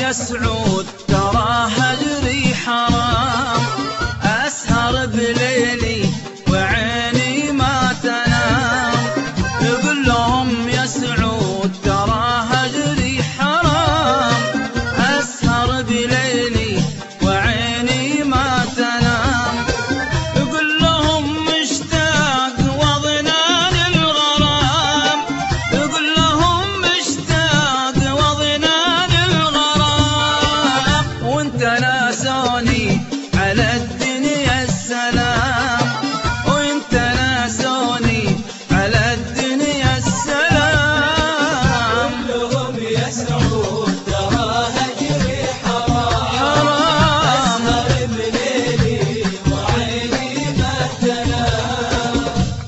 يا سعود ترى هجري حرام، أسهر بليلي وعيني ما تنام. يقول لهم يا سعود ترى هجري حرام، أسهر بليلي وعيني ما تنام. يقول لهم مشتاق وضنان الغرام، يقول لهم مشتاق وضنان الغرام. وانت ناسوني على الدنيا السلام، وانت ناسوني على الدنيا السلام. كلهم يا سعود ترى هجري حرام، أسهر بليلي وعيني ما تنام.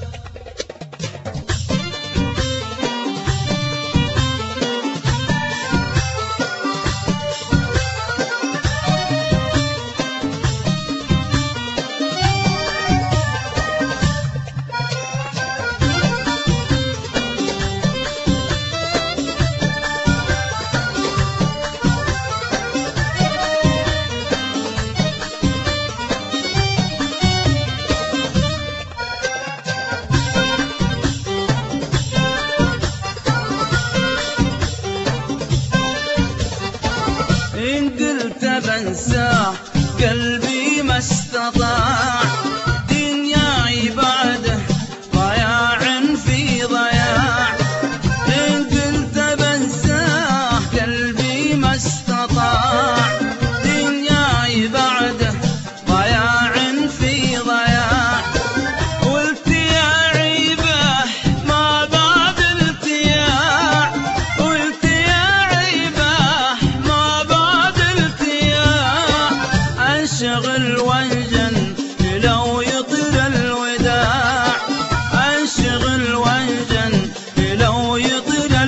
إن قلت بنساه قلبي ما استطاع، دنياي بعده ضياع في ضياع. إن قلت بنساه قلبي ما استطاع، دنياي بعده ضياع في ضياع. قلت يا عيبه ما بعد التياع، قلت يا عيبه ما بعد التياع. انشغل وانجن لو يطير الوداع، انشغل وانجن لو يطير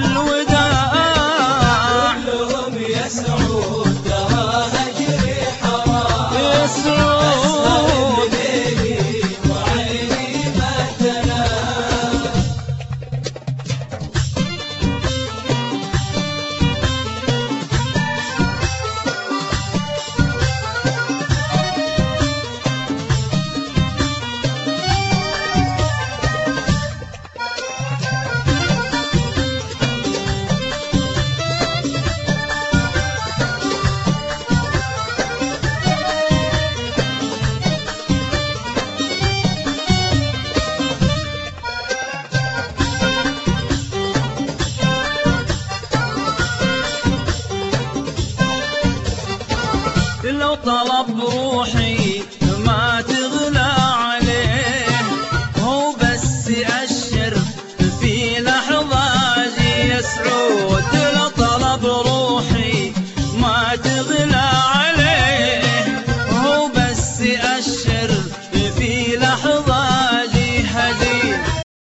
الوداع. كلهم يا سعود ترى هجري حرام، يا سعود أسهر بليلي وعيني ما تنام. لو طلب روحي